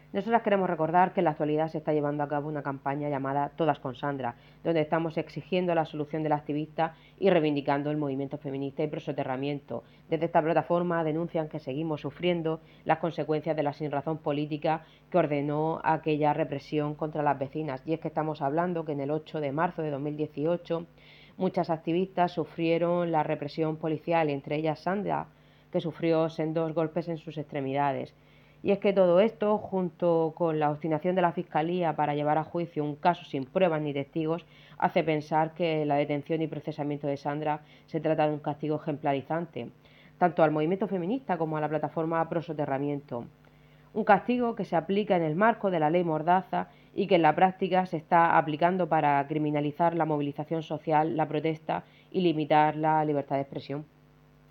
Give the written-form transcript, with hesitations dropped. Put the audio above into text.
Nosotras queremos recordar que en la actualidad se está llevando a cabo una campaña llamada Todas con Sandra, donde estamos exigiendo la solución del activista y reivindicando el movimiento feminista y pro soterramiento. Desde esta plataforma denuncian que seguimos sufriendo las consecuencias de la sinrazón política que ordenó aquella represión contra las vecinas. Y es que estamos hablando que en el 8 de marzo de 2018 muchas activistas sufrieron la represión policial, entre ellas Sandra, que sufrió sendos golpes en sus extremidades. Y es que todo esto, junto con la obstinación de la Fiscalía para llevar a juicio un caso sin pruebas ni testigos, hace pensar que la detención y procesamiento de Sandra se trata de un castigo ejemplarizante, tanto al movimiento feminista como a la plataforma pro soterramiento. Un castigo que se aplica en el marco de la ley Mordaza y que en la práctica se está aplicando para criminalizar la movilización social, la protesta y limitar la libertad de expresión.